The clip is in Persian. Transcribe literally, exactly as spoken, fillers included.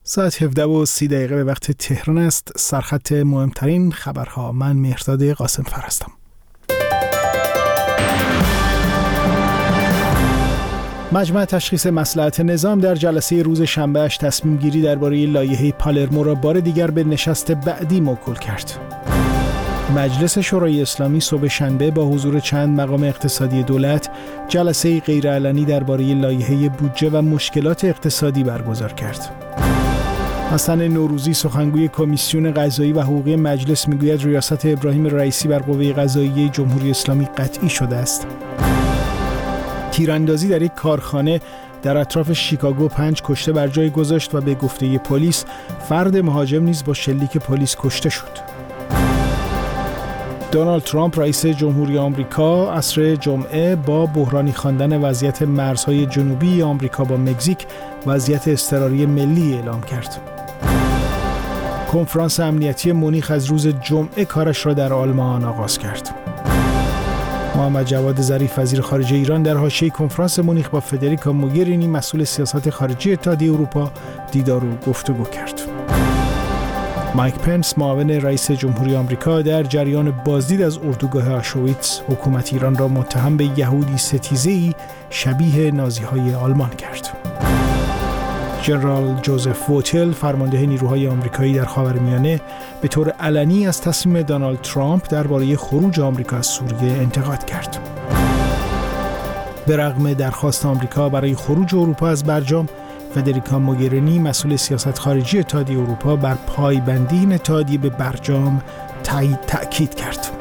ساعت هفده و سی دقیقه به وقت تهران است. سرخط مهمترین خبرها. من مهرداد قاسم فر هستم. مجمع تشخیص مصلحت نظام در جلسه روز شنبهش تصمیم گیری درباره لایحه پالرمو را بار دیگر به نشست بعدی موکول کرد. مجلس شورای اسلامی صبح شنبه با حضور چند مقام اقتصادی دولت جلسه غیرعلنی درباره لایحه بودجه و مشکلات اقتصادی برگزار کرد. حسن نوروزی سخنگوی کمیسیون قضایی و حقوقی مجلس میگوید ریاست ابراهیم رئیسی بر قوه قضاییه جمهوری اسلامی قطعی شده است. تیراندازی در یک کارخانه در اطراف شیکاگو پنج کشته بر جای گذاشت و به گفته پلیس فرد مهاجم نیز با شلیک پلیس کشته شد. دونالد ترامپ رئیس جمهوری آمریکا عصر جمعه با بحرانی خواندن وضعیت مرزهای جنوبی آمریکا با مکزیک وضعیت اضطراری ملی اعلام کرد. کنفرانس امنیتی مونیخ از روز جمعه کارش را در آلمان آغاز کرد. محمد جواد ظریف وزیر خارجه ایران در حاشیه کنفرانس مونیخ با فدریکا موگرینی مسئول سیاست خارجی اتحادیه اروپا دیدار و گفتگو کرد. مایک پنس معاون رئیس جمهوری آمریکا در جریان بازدید از اردوگاه آشویتس حکومت ایران را متهم به یهودی ستیزه‌ای شبیه نازی‌های آلمان کرد. ژنرال جوزف ووتل فرمانده نیروهای آمریکایی در خاورمیانه به طور علنی از تصمیم دونالد ترامپ درباره خروج آمریکا از سوریه انتقاد کرد. به رغم درخواست آمریکا برای خروج اروپا از برجام، فدریکا موگرینی مسئول سیاست خارجی اتحادیه اروپا بر پایبندی این اتحادیه به برجام تأکید کرد.